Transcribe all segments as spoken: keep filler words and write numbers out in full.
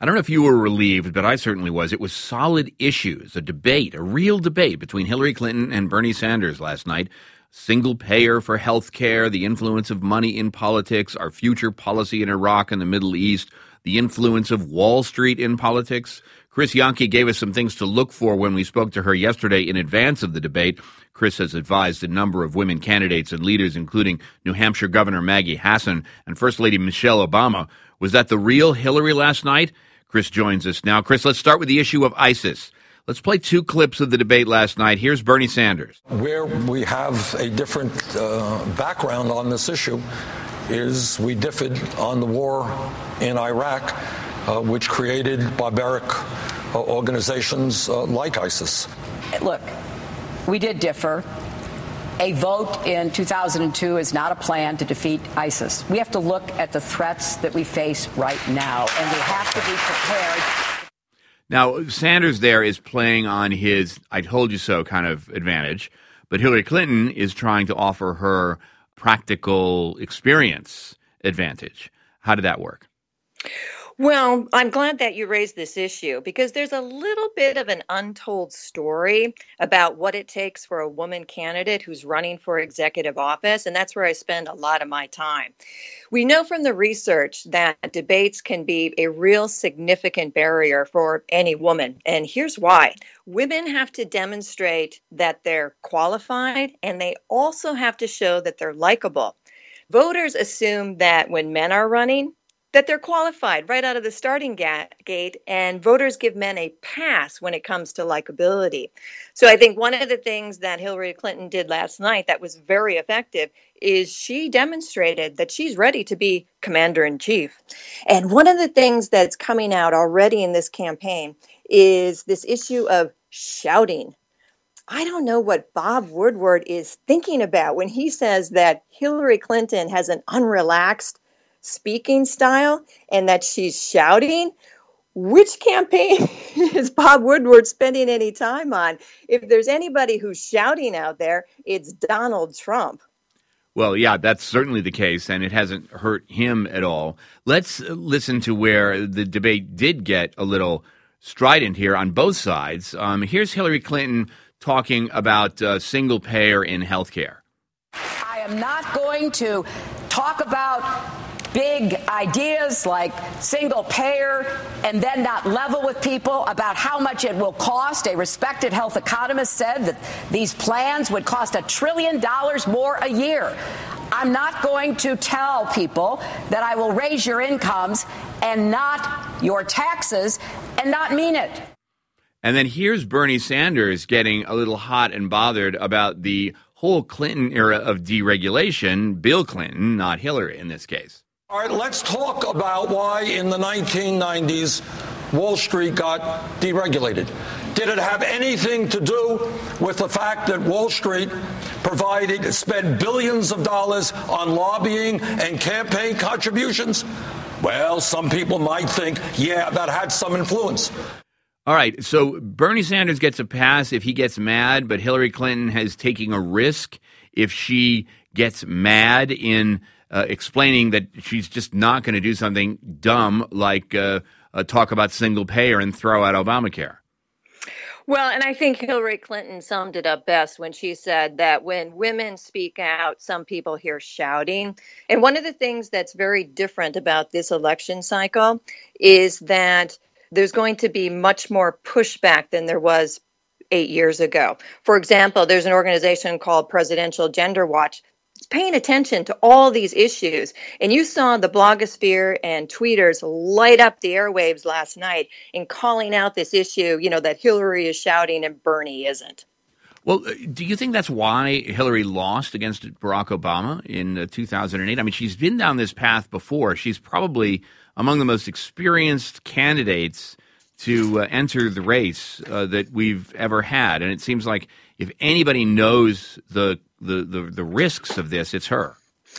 I don't know if you were relieved, but I certainly was. It was solid issues, a debate, a real debate between Hillary Clinton and Bernie Sanders last night. Single payer for health care, the influence of money in politics, our future policy in Iraq and the Middle East, the influence of Wall Street in politics. Chris Youngkie gave us some things to look for when we spoke to her yesterday in advance of the debate. Chris has advised a number of women candidates and leaders, including New Hampshire Governor Maggie Hassan and First Lady Michelle Obama. Was that the real Hillary last night? Chris joins us now. Chris, let's start with the issue of ISIS. Let's play two clips of the debate last night. Here's Bernie Sanders. Where we have a different uh, background on this issue is we differed on the war in Iraq, uh, which created barbaric uh, organizations uh, like ISIS. Look, we did differ. A vote in two thousand two is not a plan to defeat ISIS. We have to look at the threats that we face right now, and we have to be prepared. Now, Sanders there is playing on his I told you so kind of advantage, but Hillary Clinton is trying to offer her practical experience advantage. How did that work? Well, I'm glad that you raised this issue because there's a little bit of an untold story about what it takes for a woman candidate who's running for executive office, and that's where I spend a lot of my time. We know from the research that debates can be a real significant barrier for any woman, and here's why. Women have to demonstrate that they're qualified, and they also have to show that they're likable. Voters assume that when men are running, that they're qualified right out of the starting ga- gate, and voters give men a pass when it comes to likability. So I think one of the things that Hillary Clinton did last night that was very effective is she demonstrated that she's ready to be commander-in-chief. And one of the things that's coming out already in this campaign is this issue of shouting. I don't know what Bob Woodward is thinking about when he says that Hillary Clinton has an unrelaxed speaking style and that she's shouting. Which campaign is Bob Woodward spending any time on? If there's anybody who's shouting out there, it's Donald Trump. Well, yeah, that's certainly the case, and it hasn't hurt him at all. Let's listen to where the debate did get a little strident here on both sides. Um, here's Hillary Clinton talking about uh, single payer in healthcare. I am not going to talk about big ideas like single payer and then not level with people about how much it will cost. A respected health economist said that these plans would cost a trillion dollars more a year. I'm not going to tell people that I will raise your incomes and not your taxes and not mean it. And then here's Bernie Sanders getting a little hot and bothered about the whole Clinton era of deregulation. Bill Clinton, not Hillary in this case. All right, let's talk about why in the nineteen nineties Wall Street got deregulated. Did it have anything to do with the fact that Wall Street provided, spent billions of dollars on lobbying and campaign contributions? Well, some people might think, yeah, that had some influence. All right, so Bernie Sanders gets a pass if he gets mad, but Hillary Clinton is taking a risk if she gets mad in uh, explaining that she's just not going to do something dumb like uh, uh, talk about single payer and throw out Obamacare. Well, and I think Hillary Clinton summed it up best when she said that when women speak out, some people hear shouting. And one of the things that's very different about this election cycle is that there's going to be much more pushback than there was eight years ago. For example, there's an organization called Presidential Gender Watch. It's paying attention to all these issues. And you saw the blogosphere and tweeters light up the airwaves last night in calling out this issue, you know, that Hillary is shouting and Bernie isn't. Well, do you think that's why Hillary lost against Barack Obama in uh, two thousand eight? I mean, she's been down this path before. She's probably among the most experienced candidates to uh, enter the race uh, that we've ever had. And it seems like if anybody knows the, the, the, the risks of this, it's her.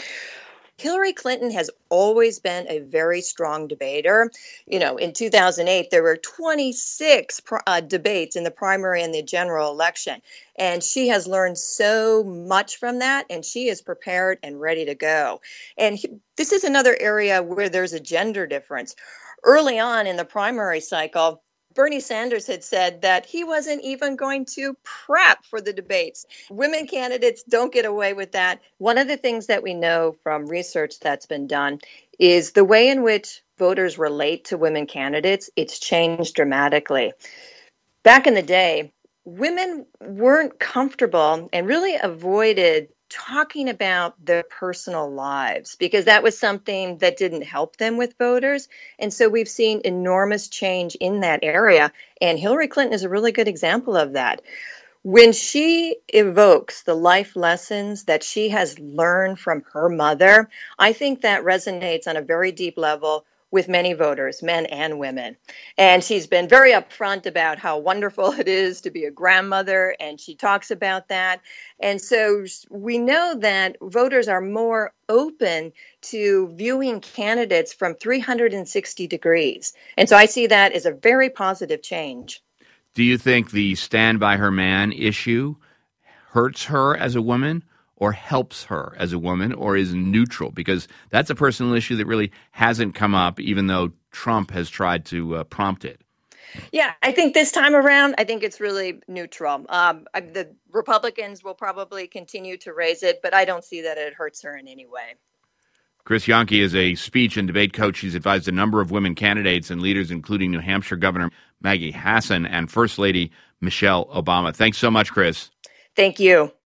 Hillary Clinton has always been a very strong debater. You know, in two thousand eight, there were twenty-six pr- uh, debates in the primary and the general election. And she has learned so much from that, and she is prepared and ready to go. And he, this is another area where there's a gender difference. early on in the primary cycle, Bernie Sanders had said that he wasn't even going to prep for the debates. Women candidates don't get away with that. One of the things that we know from research that's been done is the way in which voters relate to women candidates, it's changed dramatically. Back in the day, women weren't comfortable and really avoided talking about their personal lives because that was something that didn't help them with voters. And so we've seen enormous change in that area. And Hillary Clinton is a really good example of that. When she evokes the life lessons that she has learned from her mother, I think that resonates on a very deep level with many voters, men and women. And she's been very upfront about how wonderful it is to be a grandmother, and she talks about that. And so we know that voters are more open to viewing candidates from three hundred sixty degrees. And so I see that as a very positive change. Do you think the Stand By Her Man issue hurts her as a woman or helps her as a woman or is neutral? Because that's a personal issue that really hasn't come up, even though Trump has tried to uh, prompt it. Yeah, I think this time around, I think it's really neutral. Um, the Republicans will probably continue to raise it, but I don't see that it hurts her in any way. Chris Yonke is a speech and debate coach. She's advised a number of women candidates and leaders, including New Hampshire Governor Maggie Hassan and First Lady Michelle Obama. Thanks so much, Chris. Thank you.